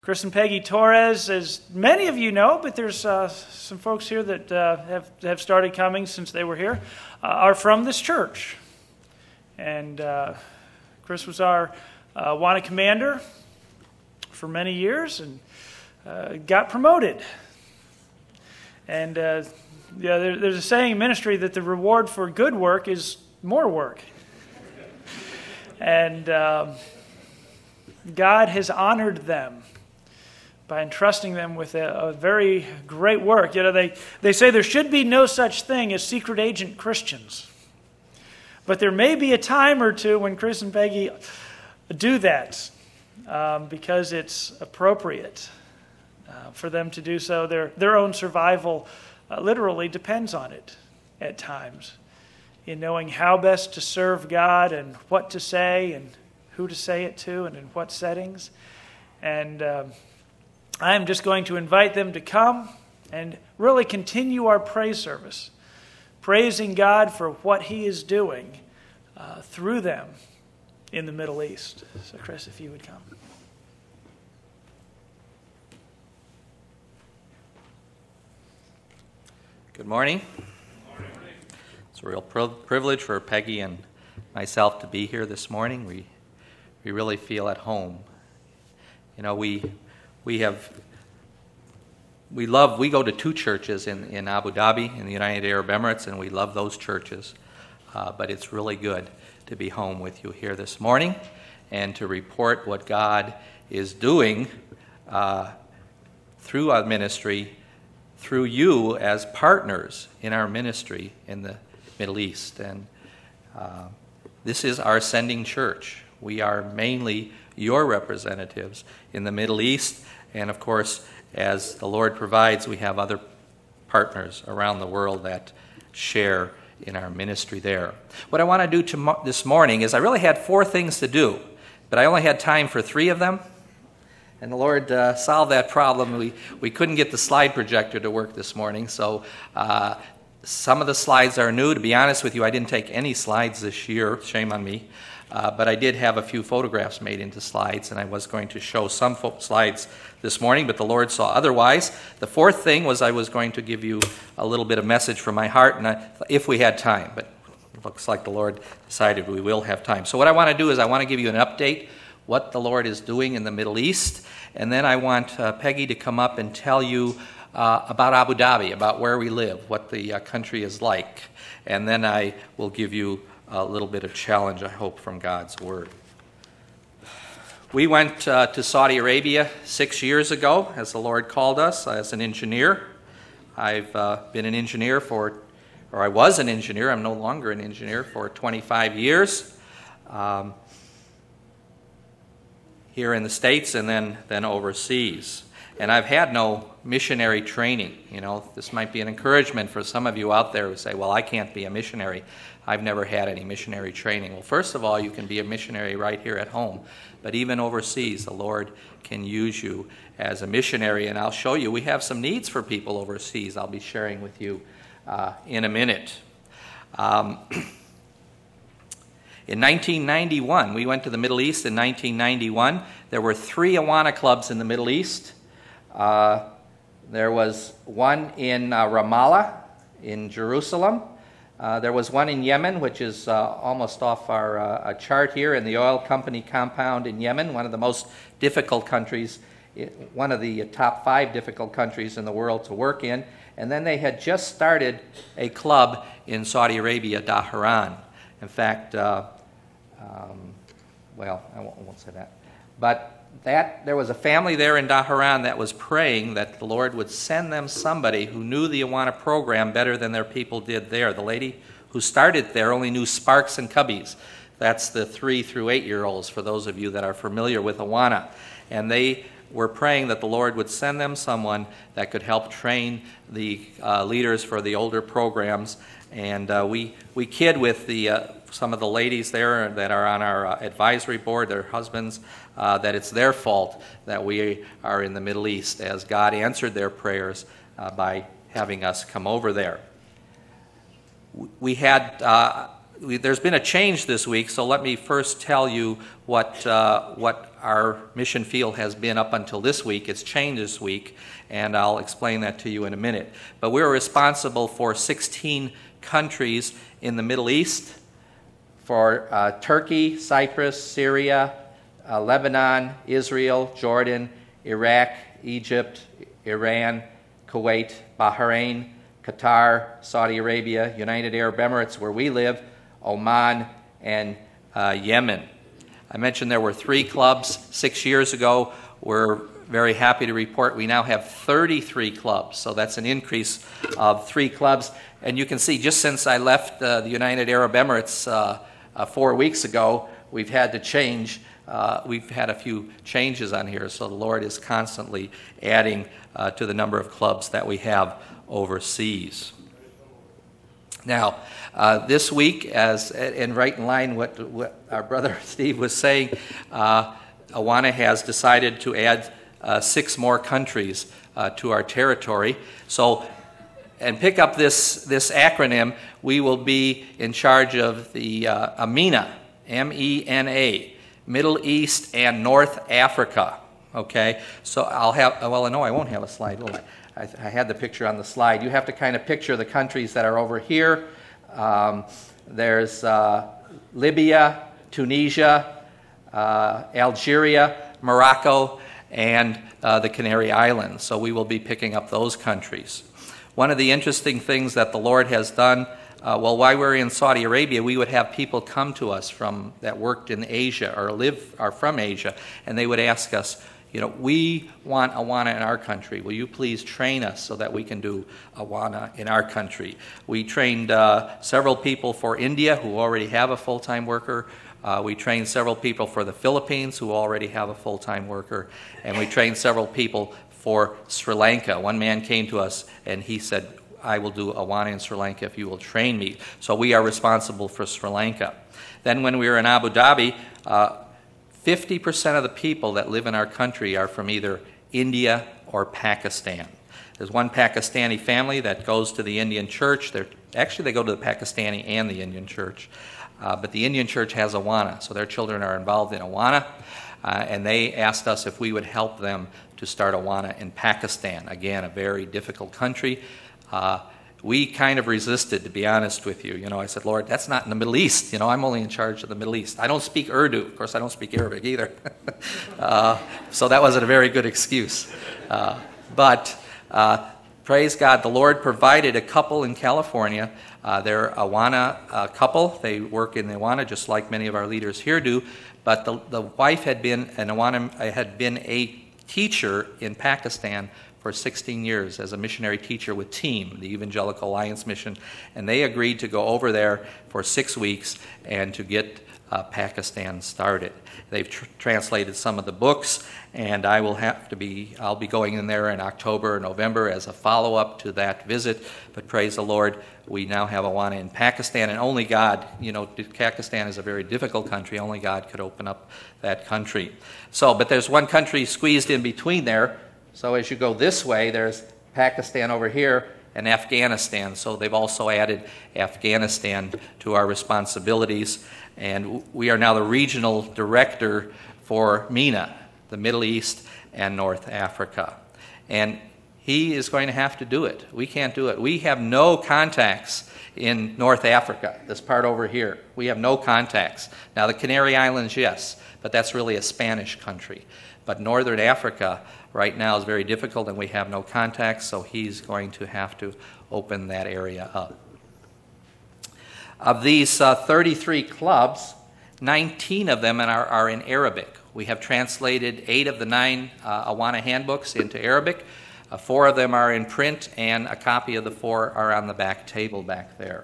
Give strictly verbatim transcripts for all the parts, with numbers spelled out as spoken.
Chris and Peggy Torres, as many of you know, but there's uh, some folks here that uh, have have started coming since they were here, uh, are from this church. And uh, Chris was our uh, Awana commander for many years and uh, got promoted. And uh, yeah, there, there's a saying in ministry that the reward for good work is more work. And um, God has honored them by entrusting them with a, a very great work. You know, they, they say there should be no such thing as secret agent Christians. But there may be a time or two when Chris and Peggy do that um, because it's appropriate uh, for them to do so. Their, their own survival uh, literally depends on it at times, in knowing how best to serve God and what to say and who to say it to and in what settings. And um, I am just going to invite them to come and really continue our praise service, praising God for what He is doing uh, through them in the Middle East. So, Chris, if you would come. Good morning. Good morning. It's a real privilege for Peggy and myself to be here this morning. We we really feel at home. You know, we we have we love we go to two churches in, in Abu Dhabi in the United Arab Emirates, and we love those churches. Uh, but it's really good to be home with you here this morning and to report what God is doing uh, through our ministry, through you as partners in our ministry in the Middle East. And uh, this is our sending church. We are mainly your representatives in the Middle East. And of course, as the Lord provides, we have other partners around the world that share in our ministry there. What I want to do to, this morning is I really had four things to do, but I only had time for three of them. And the Lord uh, solved that problem. We we couldn't get the slide projector to work this morning, so uh, some of the slides are new. To be honest with you, I didn't take any slides this year. Shame on me. Uh, but I did have a few photographs made into slides, and I was going to show some fo- slides this morning, but the Lord saw otherwise. The fourth thing was I was going to give you a little bit of message from my heart, and I, if we had time, but it looks like the Lord decided we will have time. So what I want to do is I want to give you an update, what the Lord is doing in the Middle East, and then I want uh, Peggy to come up and tell you uh, about Abu Dhabi, about where we live, what the uh, country is like, and then I will give you a little bit of challenge, I hope, from God's Word. We went uh, to Saudi Arabia six years ago, as the Lord called us, as an engineer. I've uh, been an engineer for, or I was an engineer, I'm no longer an engineer, for twenty-five years. Um, here in the States and then, then overseas. And I've had no missionary training. You know, this might be an encouragement for some of you out there who say, well, I can't be a missionary. I've never had any missionary training. Well, first of all, you can be a missionary right here at home. But even overseas, the Lord can use you as a missionary. And I'll show you, we have some needs for people overseas I'll be sharing with you uh, in a minute. Um, In nineteen ninety-one, we went to the Middle East in nineteen ninety-one. There were three Awana clubs in the Middle East. Uh, there was one in uh, Ramallah, in Jerusalem. Uh, there was one in Yemen, which is uh, almost off our uh, chart here, in the oil company compound in Yemen, one of the most difficult countries, one of the top five difficult countries in the world to work in. And then they had just started a club in Saudi Arabia, Dhahran. In fact, uh, um, well, I won't, I won't say that. But that there was a family there in Dhahran that was praying that the Lord would send them somebody who knew the Awana program better than their people did there. The lady who started there only knew Sparks and Cubbies. That's the three through eight-year-olds, for those of you that are familiar with Awana. And they were praying that the Lord would send them someone that could help train the uh, leaders for the older programs. And uh, we we kid with the uh, some of the ladies there that are on our uh, advisory board, their husbands, uh, that it's their fault that we are in the Middle East, as God answered their prayers uh, by having us come over there. We had uh, we, there's been a change this week, so let me first tell you what uh, what our mission field has been up until this week. It's changed this week, and I'll explain that to you in a minute. But we're responsible for sixteen countries in the Middle East, for uh, Turkey, Cyprus, Syria, uh, Lebanon, Israel, Jordan, Iraq, Egypt, Iran, Kuwait, Bahrain, Qatar, Saudi Arabia, United Arab Emirates, where we live, Oman, and uh, Yemen. I mentioned there were three clubs six years ago. We're very happy to report we now have thirty-three clubs, so that's an increase of three clubs. And you can see just since I left uh, the United Arab Emirates uh, uh, four weeks ago, we've had to change. Uh, we've had a few changes on here, so the Lord is constantly adding uh, to the number of clubs that we have overseas. Now, uh, this week, as and right in line with what our brother Steve was saying, uh, Awana has decided to add uh, six more countries uh, to our territory. So, and pick up this this acronym. We will be in charge of the uh, MENA, M E N A, Middle East and North Africa. Okay, so I'll have. Well, no, I won't have a slide, will I? I, I had the picture on the slide. You have to kind of picture the countries that are over here. Um, there's uh, Libya, Tunisia, uh, Algeria, Morocco, and uh, the Canary Islands. So we will be picking up those countries. One of the interesting things that the Lord has done, uh, well, while we were in Saudi Arabia, we would have people come to us from that worked in Asia or live are from Asia, and they would ask us, you know, we want Awana in our country. Will you please train us so that we can do Awana in our country? We trained uh, several people for India who already have a full-time worker. Uh, we trained several people for the Philippines who already have a full-time worker. And we trained several people for Sri Lanka. One man came to us and he said, I will do Awana in Sri Lanka if you will train me. So we are responsible for Sri Lanka. Then when we were in Abu Dhabi, uh, fifty percent of the people that live in our country are from either India or Pakistan. There's one Pakistani family that goes to the Indian church. They're, actually, they go to the Pakistani and the Indian church. Uh, but the Indian church has Awana, so their children are involved in Awana. Uh, and they asked us if we would help them to start Awana in Pakistan. Again, a very difficult country. Uh, We kind of resisted, to be honest with you. You know, I said, Lord, that's not in the Middle East. You know, I'm only in charge of the Middle East. I don't speak Urdu. Of course, I don't speak Arabic either. uh, so that wasn't a very good excuse. Uh, but uh, praise God, the Lord provided a couple in California. Uh, they're a Awana uh, couple. They work in the Awana just like many of our leaders here do. But the, the wife had been an Awana, had been a teacher in Pakistan for sixteen years as a missionary teacher with TEAM, the Evangelical Alliance Mission, and they agreed to go over there for six weeks and to get uh, Pakistan started. They've tr- translated some of the books, and I will have to be, I'll be going in there in October or November as a follow-up to that visit, but praise the Lord, we now have Awana in Pakistan, and only God, you know, Pakistan is a very difficult country, only God could open up that country. So, but there's one country squeezed in between there. So as you go this way, there's Pakistan over here and Afghanistan. So they've also added Afghanistan to our responsibilities. And we are now the regional director for MENA, the Middle East and North Africa. And he is going to have to do it. We can't do it. We have no contacts in North Africa, this part over here. We have no contacts. Now the Canary Islands, yes, but that's really a Spanish country. But Northern Africa right now is very difficult and we have no contacts, so he's going to have to open that area up. Of these uh, thirty-three clubs, nineteen of them are, are in Arabic. We have translated eight of the nine uh, Awana handbooks into Arabic. Uh, four of them are in print, and a copy of the four are on the back table back there.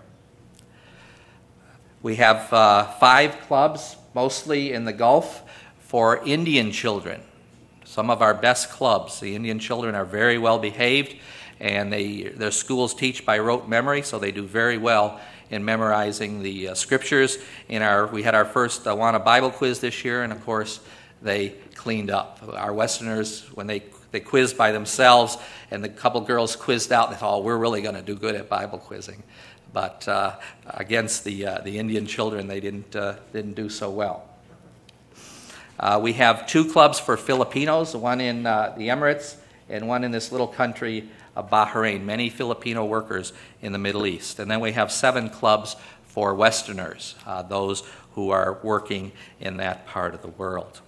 We have uh, five clubs, mostly in the Gulf, for Indian children. Some of our best clubs. The Indian children are very well behaved, and they, their schools teach by rote memory, so they do very well in memorizing the uh, scriptures. In our, we had our first Awana Bible quiz this year, and of course they cleaned up. Our Westerners, when they they quizzed by themselves, and the couple girls quizzed out, they thought, oh, we're really going to do good at Bible quizzing. but uh, against the uh, the Indian children, they didn't uh, didn't do so well. Uh, we have two clubs for Filipinos, one in uh, the Emirates and one in this little country of Bahrain. Many Filipino workers in the Middle East, and then we have seven clubs for Westerners, uh, those who are working in that part of the world.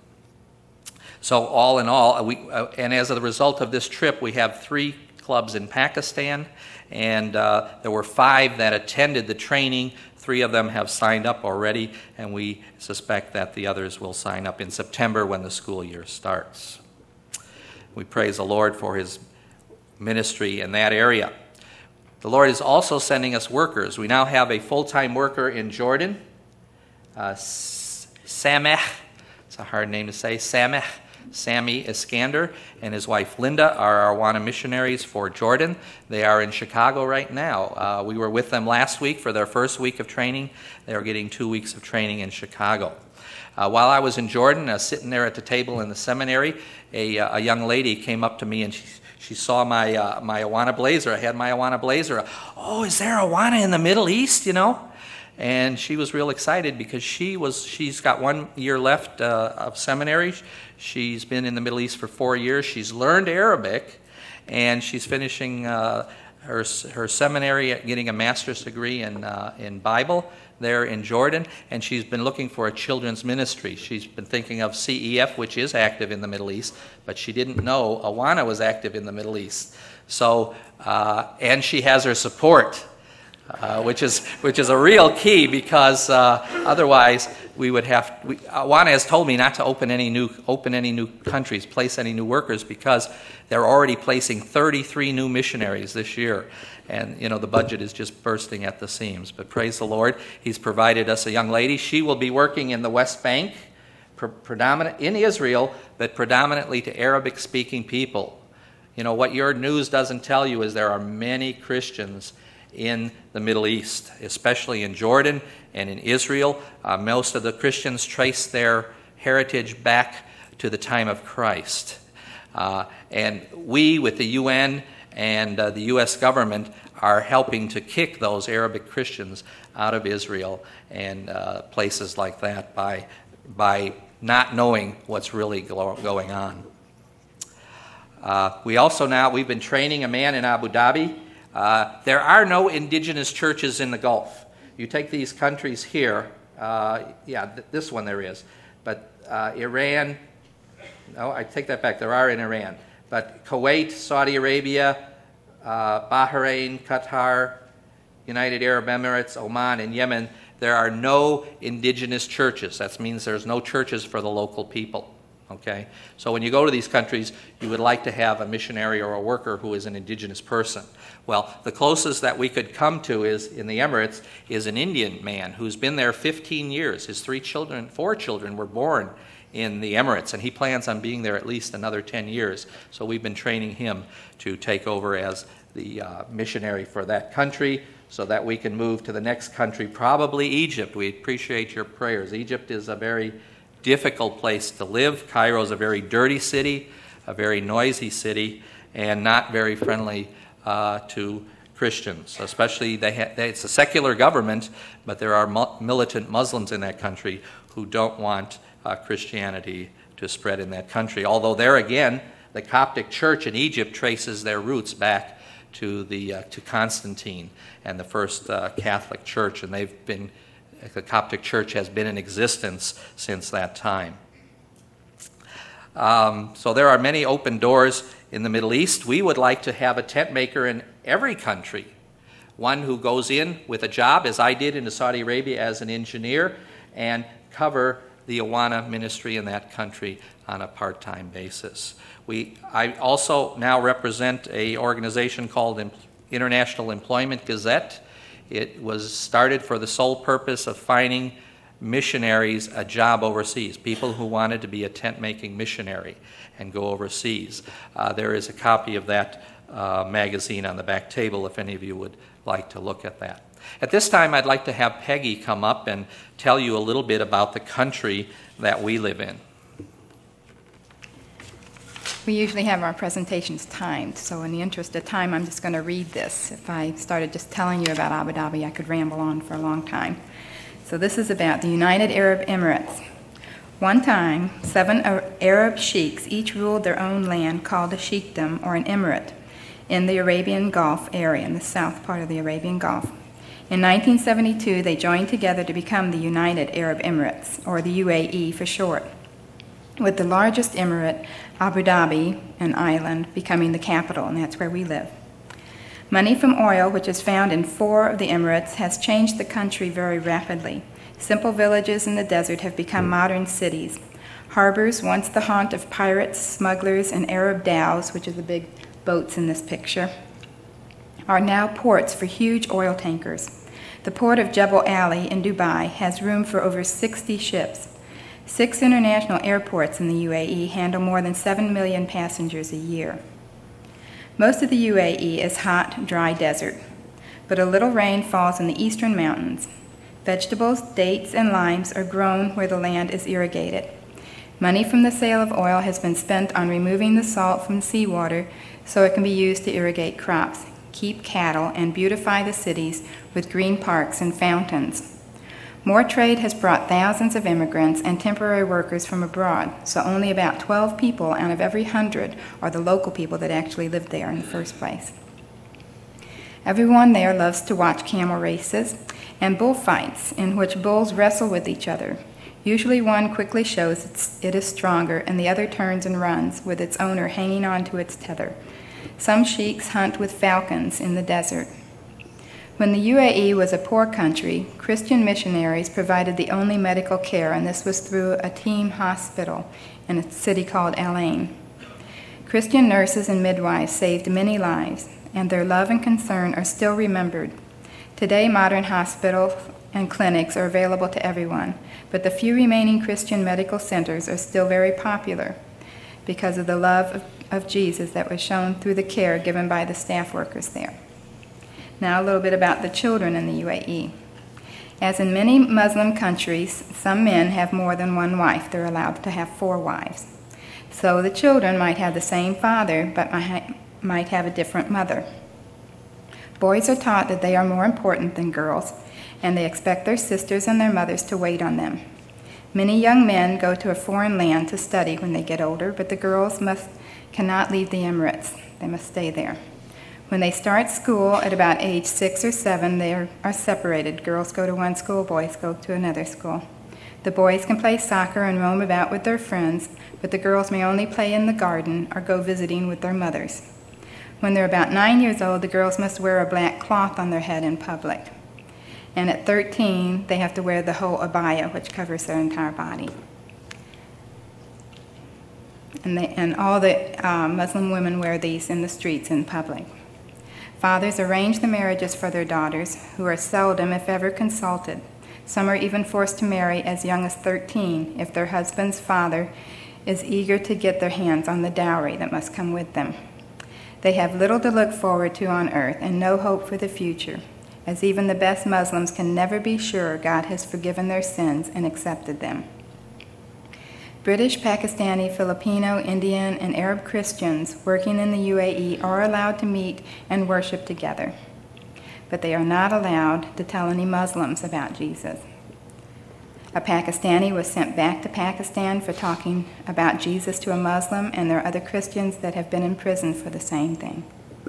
So all in all, we, uh, and as a result of this trip, we have three clubs in Pakistan, and uh, there were five that attended the training. Three of them have signed up already, and we suspect that the others will sign up in September when the school year starts. We praise the Lord for his ministry in that area. The Lord is also sending us workers. We now have a full-time worker in Jordan, uh, Sameh, it's a hard name to say, Sameh, Sammy Iskander and his wife Linda are our Awana missionaries for Jordan. They are in Chicago right now. Uh, we were with them last week for their first week of training. They are getting two weeks of training in Chicago. Uh, while I was in Jordan, uh, sitting there at the table in the seminary, a, uh, a young lady came up to me and she, she saw my uh, my Awana blazer. I had my Awana blazer. Oh, is there Awana in the Middle East, you know? And she was real excited because she was, she's got one year left uh, of seminary. She's been in the Middle East for four years. She's learned Arabic, and she's finishing uh, her her seminary, getting a master's degree in uh, in Bible there in Jordan, and she's been looking for a children's ministry. She's been thinking of C E F, which is active in the Middle East, but she didn't know Awana was active in the Middle East. So, uh, and she has her support. Uh, which is which is a real key, because uh, otherwise we would have. We, Awana has told me not to open any new open any new countries, place any new workers, because they're already placing thirty-three new missionaries this year, and you know the budget is just bursting at the seams. But praise the Lord, He's provided us a young lady. She will be working in the West Bank, pre- predominant in Israel, but predominantly to Arabic-speaking people. You know what your news doesn't tell you is there are many Christians in the Middle East, especially in Jordan and in Israel. Uh, most of the Christians trace their heritage back to the time of Christ. Uh, and we, with the U N and uh, the U S government, are helping to kick those Arabic Christians out of Israel and uh, places like that by, by not knowing what's really go- going on. Uh, we also now, we've been training a man in Abu Dhabi. Uh, there are no indigenous churches in the Gulf. You take these countries here, uh, yeah, th- this one there is, but uh, Iran, no, I take that back, there are in Iran, but Kuwait, Saudi Arabia, uh, Bahrain, Qatar, United Arab Emirates, Oman, and Yemen, there are no indigenous churches. That means there's no churches for the local people. Okay, so when you go to these countries, you would like to have a missionary or a worker who is an indigenous person. Well, the closest that we could come to is in the Emirates is an Indian man who's been there fifteen years. His three children, four children were born in the Emirates, and he plans on being there at least another ten years. So we've been training him to take over as the uh, missionary for that country so that we can move to the next country, probably Egypt. We appreciate your prayers. Egypt is a very difficult place to live. Cairo is a very dirty city, a very noisy city, and not very friendly uh, to Christians. Especially, they ha- they, it's a secular government, but there are mu- militant Muslims in that country who don't want uh, Christianity to spread in that country. Although there again, the Coptic Church in Egypt traces their roots back to the uh, to Constantine and the first uh, Catholic Church, and they've been the Coptic Church has been in existence since that time. Um, so there are many open doors in the Middle East. We would like to have a tent maker in every country, one who goes in with a job, as I did in Saudi Arabia as an engineer, and cover the Awana ministry in that country on a part-time basis. We, I also now represent an organization called International Employment Gazette. It was started for the sole purpose of finding missionaries a job overseas, people who wanted to be a tent-making missionary and go overseas. Uh, there is a copy of that uh, magazine on the back table if any of you would like to look at that. At this time, I'd like to have Peggy come up and tell you a little bit about the country that we live in. We usually have our presentations timed, so in the interest of time, I'm just going to read this. If I started just telling you about Abu Dhabi, I could ramble on for a long time. So this is about the United Arab Emirates. One time, seven Arab sheikhs each ruled their own land called a sheikhdom or an emirate in the Arabian Gulf area, in the south part of the Arabian Gulf. In nineteen seventy-two, they joined together to become the United Arab Emirates, or the U A E for short, with the largest emirate, Abu Dhabi, an island, becoming the capital, and that's where we live. Money from oil, which is found in four of the emirates, has changed the country very rapidly. Simple villages in the desert have become modern cities. Harbors, once the haunt of pirates, smugglers, and Arab dhows, which are the big boats in this picture, are now ports for huge oil tankers. The port of Jebel Ali in Dubai has room for over sixty ships. Six international airports in the U A E handle more than seven million passengers a year. Most of the U A E is hot, dry desert, but a little rain falls in the eastern mountains. Vegetables, dates, and limes are grown where the land is irrigated. Money from the sale of oil has been spent on removing the salt from seawater so it can be used to irrigate crops, keep cattle, and beautify the cities with green parks and fountains. More trade has brought thousands of immigrants and temporary workers from abroad, so only about twelve people out of every hundred are the local people that actually lived there in the first place. Everyone there loves to watch camel races and bullfights in which bulls wrestle with each other. Usually one quickly shows it's, it is stronger, and the other turns and runs with its owner hanging on to its tether. Some sheiks hunt with falcons in the desert. When the U A E was a poor country, Christian missionaries provided the only medical care, and this was through a team hospital in a city called Al Ain. Christian nurses and midwives saved many lives, and their love and concern are still remembered. Today, modern hospitals and clinics are available to everyone, but the few remaining Christian medical centers are still very popular because of the love of, of Jesus that was shown through the care given by the staff workers there. Now a little bit about the children in the U A E. As in many Muslim countries, some men have more than one wife. They're allowed to have four wives. So the children might have the same father, but might have a different mother. Boys are taught that they are more important than girls, and they expect their sisters and their mothers to wait on them. Many young men go to a foreign land to study when they get older, but the girls must, cannot leave the Emirates. They must stay there. When they start school at about age six or seven, they are, are separated. Girls go to one school, boys go to another school. The boys can play soccer and roam about with their friends, but the girls may only play in the garden or go visiting with their mothers. When they're about nine years old, the girls must wear a black cloth on their head in public. And at thirteen, they have to wear the whole abaya, which covers their entire body. And, they, and all the uh, Muslim women wear these in the streets in public. Fathers arrange the marriages for their daughters, who are seldom, if ever, consulted. Some are even forced to marry as young as thirteen if their husband's father is eager to get their hands on the dowry that must come with them. They have little to look forward to on earth and no hope for the future, as even the best Muslims can never be sure God has forgiven their sins and accepted them. British, Pakistani, Filipino, Indian, and Arab Christians working in the U A E are allowed to meet and worship together, but they are not allowed to tell any Muslims about Jesus. A Pakistani was sent back to Pakistan for talking about Jesus to a Muslim, and there are other Christians that have been in prison for the same thing.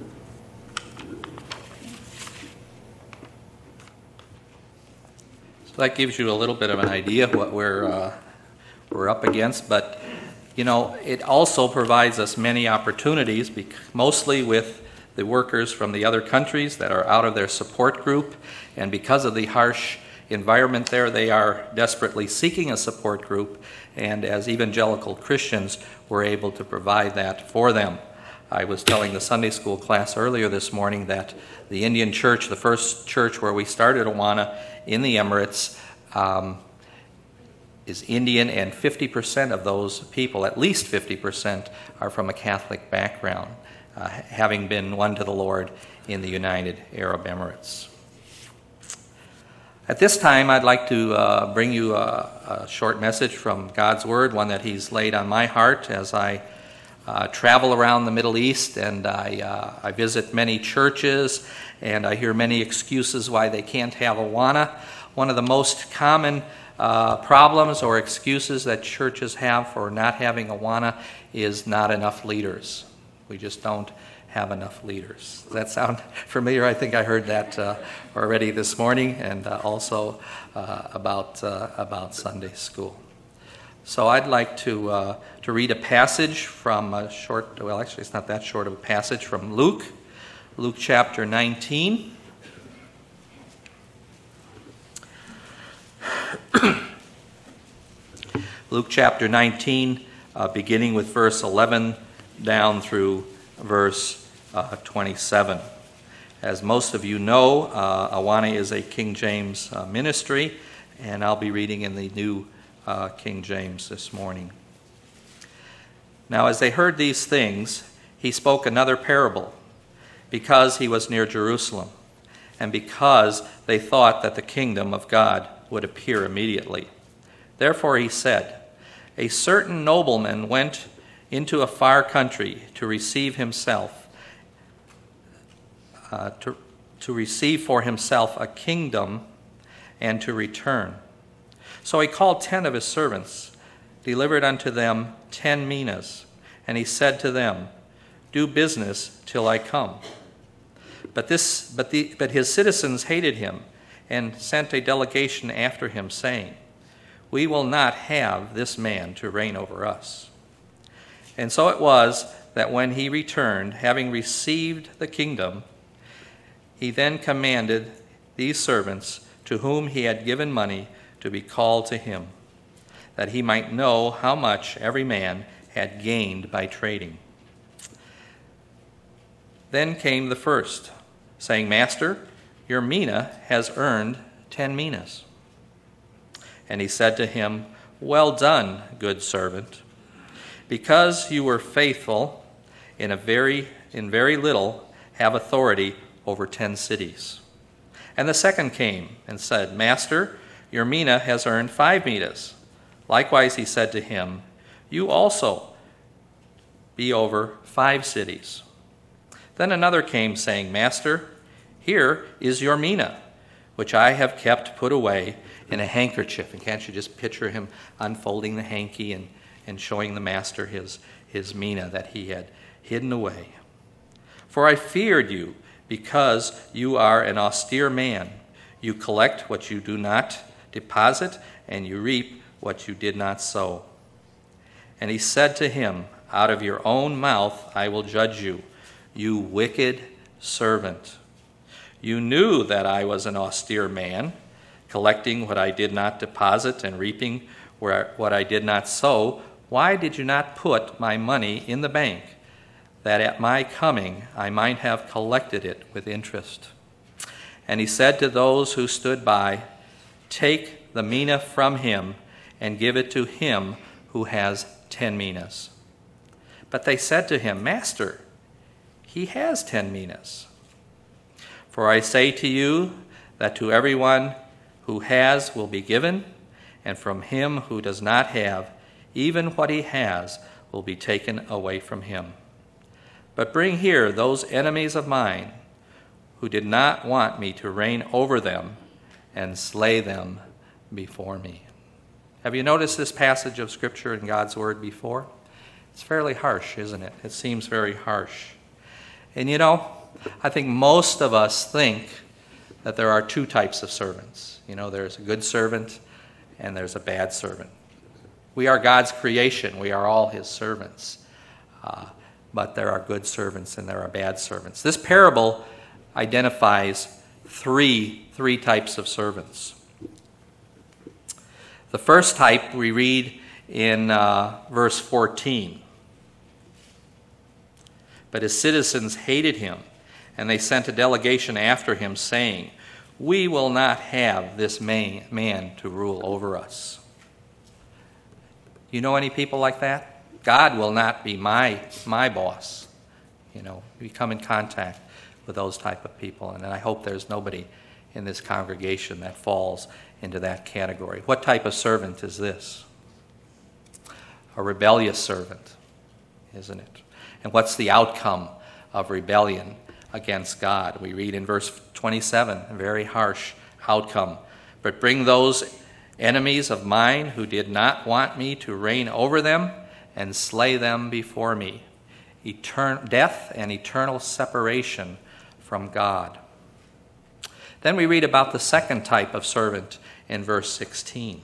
So that gives you a little bit of an idea of what we're uh, we're up against, but you know, it also provides us many opportunities, mostly with the workers from the other countries that are out of their support group, and because of the harsh environment there, they are desperately seeking a support group, and as evangelical Christians, we're able to provide that for them. I was telling the Sunday school class earlier this morning that the Indian church, the first church where we started Awana in the Emirates, um, is Indian, and fifty percent of those people, at least fifty percent, are from a Catholic background, uh, having been won to the Lord in the United Arab Emirates. At this time, I'd like to uh, bring you a, a short message from God's Word, one that He's laid on my heart as I uh, travel around the Middle East, and I, uh, I visit many churches, and I hear many excuses why they can't have Awana. One of the most common uh, problems or excuses that churches have for not having Awana is not enough leaders. We just don't have enough leaders. Does that sound familiar? I think I heard that uh, already this morning, and uh, also uh, about uh, about Sunday school. So I'd like to uh, to read a passage from a short, well, actually it's not that short of a passage, from Luke, Luke chapter nineteen. Luke chapter nineteen, uh, beginning with verse eleven down through verse uh, twenty-seven. As most of you know, uh, Awana is a King James uh, ministry, and I'll be reading in the New uh, King James this morning. Now, as they heard these things, he spoke another parable, because he was near Jerusalem, and because they thought that the kingdom of God would appear immediately. Therefore he said, a certain nobleman went into a far country to receive himself, uh, to, to receive for himself a kingdom and to return. So he called ten of his servants, delivered unto them ten minas, and he said to them, do business till I come. But this, but the, but his citizens hated him and sent a delegation after him, saying, we will not have this man to reign over us. And so it was that when he returned, having received the kingdom, he then commanded these servants to whom he had given money to be called to him, that he might know how much every man had gained by trading. Then came the first, saying, Master, your mina has earned ten minas. And he said to him, well done, good servant. Because you were faithful in a very in very little, have authority over ten cities. And the second came and said, Master, your mina has earned five minas. Likewise he said to him, you also be over five cities. Then another came, saying, Master, here is your mina, which I have kept put away in a handkerchief. And can't you just picture him unfolding the hanky and, and showing the master his, his mina that he had hidden away? For I feared you, because you are an austere man. You collect what you do not deposit, and you reap what you did not sow. And he said to him, out of your own mouth I will judge you, you wicked servant. You knew that I was an austere man, collecting what I did not deposit and reaping where what I did not sow. Why did you not put my money in the bank, that at my coming I might have collected it with interest? And he said to those who stood by, take the mina from him and give it to him who has ten minas. But they said to him, Master, he has ten minas. For I say to you that to everyone who has will be given, and from him who does not have, even what he has will be taken away from him. But bring here those enemies of mine who did not want me to reign over them, and slay them before me. Have you noticed this passage of Scripture in God's Word before? It's fairly harsh, isn't it? It seems very harsh. And you know, I think most of us think that there are two types of servants. You know, there's a good servant and there's a bad servant. We are God's creation. We are all his servants. Uh, but there are good servants and there are bad servants. This parable identifies three, three types of servants. The first type we read in uh, verse fourteen. But his citizens hated him, and they sent a delegation after him, saying, we will not have this man, man to rule over us. You know any people like that? God will not be my, my boss. You know, we come in contact with those type of people, and I hope there's nobody in this congregation that falls into that category. What type of servant is this? A rebellious servant. isn't it? And what's the outcome of rebellion against God? We read in verse twenty-seven, a very harsh outcome. But bring those enemies of mine who did not want me to reign over them and slay them before me. Etern- death and eternal separation from God. Then we read about the second type of servant in verse sixteen.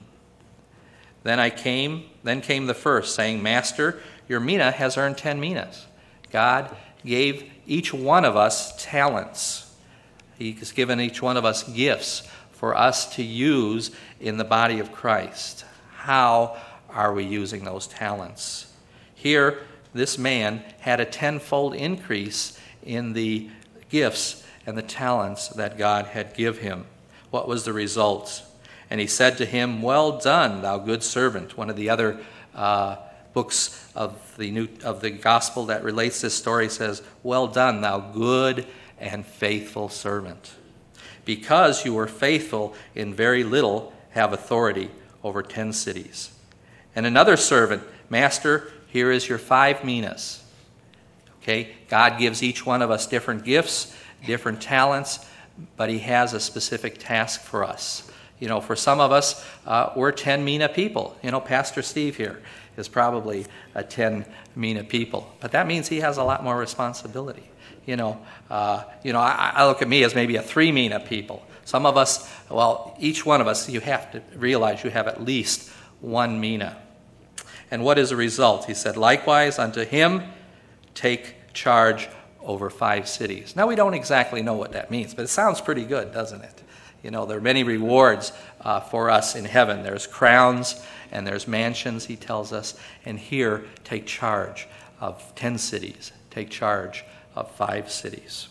Then I came, then came the first, saying, Master, your mina has earned ten minas. God gave each one of us talents. He has given each one of us gifts for us to use in the body of Christ. How are we using those talents? Here, this man had a tenfold increase in the gifts and the talents that God had given him. What was the result? And he said to him, Well done, thou good servant. One of the other uh, books of the new of the gospel that relates this story says, Well done, thou good and faithful servant. Because you were faithful in very little, have authority over ten cities. And another servant, Master, here is your five minas. Okay, God gives each one of us different gifts, different talents, but he has a specific task for us. You know, for some of us, uh, we're ten mina people. You know, Pastor Steve here is probably a ten mina people, but that means he has a lot more responsibility. You know, uh, you know, I, I look at me as maybe a three mina people. Some of us, well, each one of us, you have to realize you have at least one mina. And what is the result? He said, Likewise unto him take charge over five cities. Now we don't exactly know what that means, but it sounds pretty good, doesn't it? You know, there are many rewards uh, for us in heaven. There's crowns and there's mansions, he tells us. And here, take charge of ten cities. Take charge of five cities.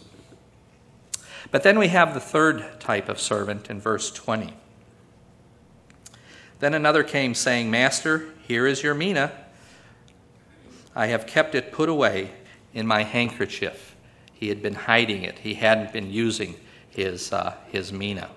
But then we have the third type of servant in verse twenty. Then another came saying, Master, here is your mina. I have kept it put away in my handkerchief. He had been hiding it. He hadn't been using his, uh, his mina.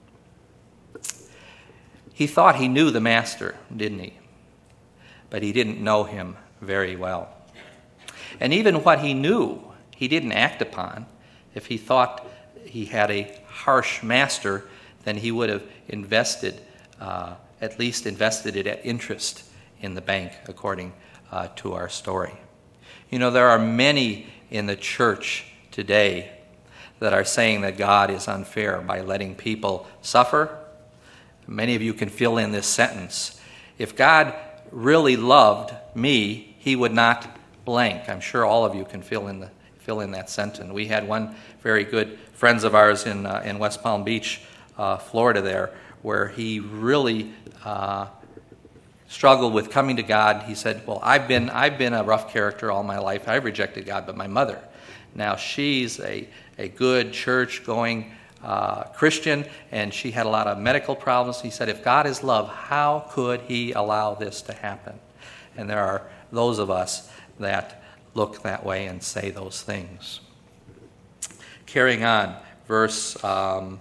He thought he knew the master, didn't he? But he didn't know him very well. And even what he knew, he didn't act upon. If he thought he had a harsh master, then he would have invested, uh, at least invested it at interest in the bank, according uh, to our story. You know, there are many in the church today that are saying that God is unfair by letting people suffer. Many of you can fill in this sentence. If God really loved me, he would not blank. I'm sure all of you can fill in the fill in that sentence. We had one very good friends of ours in uh, in West Palm Beach, uh, Florida there, where he really uh, struggled with coming to God. He said, well, I've been I've been a rough character all my life. I've rejected God, but my mother, now she's a, a good church-going uh, Christian, and she had a lot of medical problems. He said, if God is love, how could he allow this to happen? And there are those of us that look that way and say those things. Carrying on, verse um,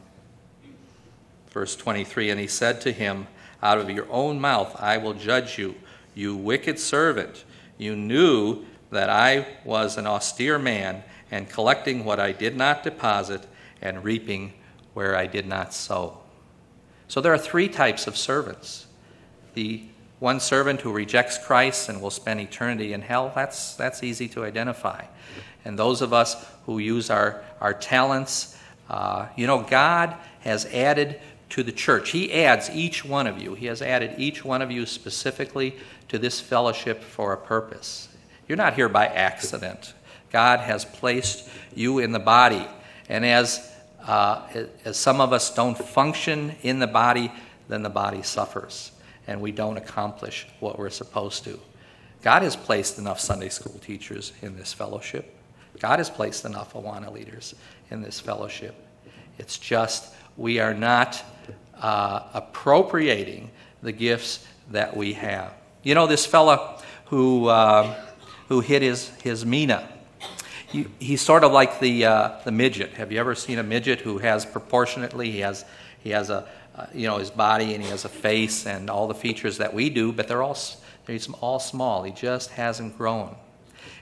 verse twenty-three, and he said to him, out of your own mouth I will judge you, you wicked servant. You knew that I was an austere man, and collecting what I did not deposit, and reaping where I did not sow. So there are three types of servants. The one servant who rejects Christ and will spend eternity in hell, that's that's easy to identify. And those of us who use our, our talents, uh, you know, God has added to the church. He adds each one of you. He has added each one of you specifically to this fellowship for a purpose. You're not here by accident. God has placed you in the body. And as, uh, as some of us don't function in the body, then the body suffers, and we don't accomplish what we're supposed to. God has placed enough Sunday school teachers in this fellowship. God has placed enough Awana leaders in this fellowship. It's just we are not uh, appropriating the gifts that we have. You know, this fella who uh, who hid his, his mina, he, he's sort of like the uh, the midget. Have you ever seen a midget who has proportionately, he has he has a uh, you know his body, and he has a face and all the features that we do, but they're all they're all small. He just hasn't grown.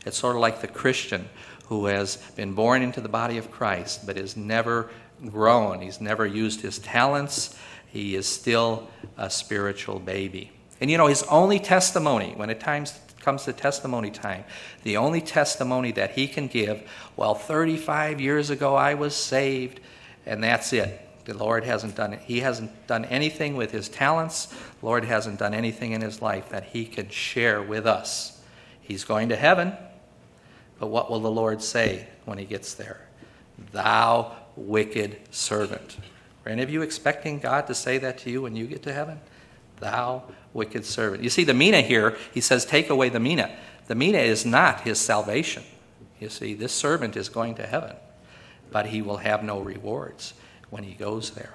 It's sort of like the Christian who has been born into the body of Christ but has never grown. He's never used his talents. He is still a spiritual baby. And you know, his only testimony, when it times, comes to testimony time, the only testimony that he can give, well, thirty-five years ago I was saved, and that's it. The Lord hasn't done it. He hasn't done anything with his talents. The Lord hasn't done anything in his life that he can share with us. He's going to heaven, but what will the Lord say when he gets there? Thou wicked servant. Are any of you expecting God to say that to you when you get to heaven? Thou wicked servant. You see, the mina here, he says, take away the mina. The mina is not his salvation. You see, this servant is going to heaven, but he will have no rewards when he goes there.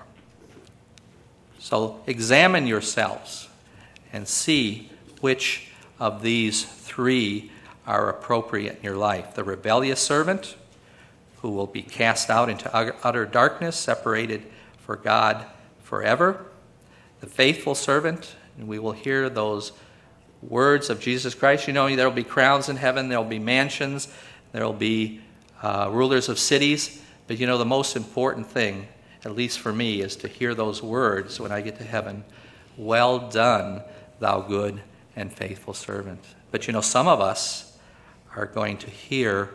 So examine yourselves and see which of these three are appropriate in your life. The rebellious servant, who will be cast out into utter darkness, separated for God forever. The faithful servant, and we will hear those words of Jesus Christ. You know, there will be crowns in heaven, there will be mansions, there will be uh, rulers of cities. But you know, the most important thing, at least for me, is to hear those words when I get to heaven. Well done, thou good and faithful servant. But you know, some of us are going to hear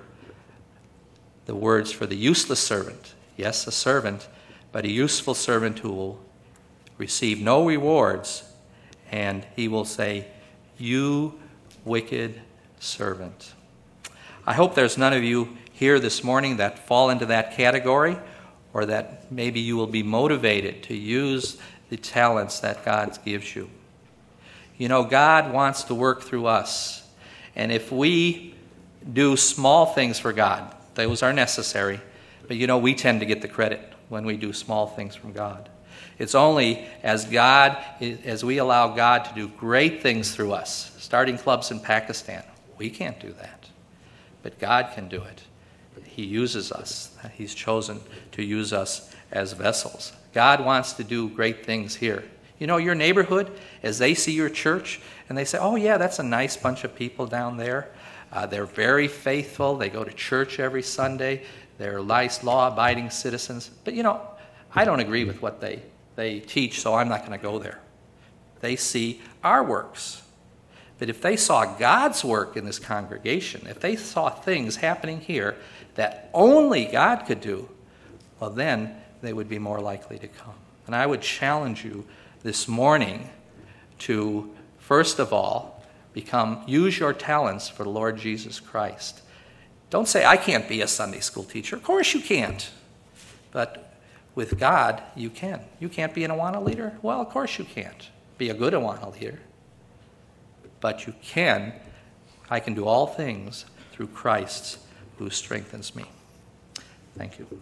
the words for the useless servant. Yes, a servant, but a useful servant who will receive no rewards, and he will say, you wicked servant. I hope there's none of you here this morning that fall into that category, or that maybe you will be motivated to use the talents that God gives you. You know, God wants to work through us, and if we do small things for God, those are necessary, but you know, we tend to get the credit when we do small things from God. It's only as God, as we allow God to do great things through us, starting clubs in Pakistan. We can't do that, but God can do it. He uses us. He's chosen to use us as vessels. God wants to do great things here. You know, your neighborhood, as they see your church, and they say, oh yeah, that's a nice bunch of people down there. Uh, they're very faithful. They go to church every Sunday. They're nice, law-abiding citizens. But you know, I don't agree with what they, they teach, so I'm not going to go there. They see our works. But if they saw God's work in this congregation, if they saw things happening here that only God could do, well, then they would be more likely to come. And I would challenge you this morning to, first of all, become, use your talents for the Lord Jesus Christ. Don't say, I can't be a Sunday school teacher. Of course you can't. But with God, you can. You can't be an Awana leader? Well, of course you can't be a good Awana leader. But you can. I can do all things through Christ who strengthens me. Thank you.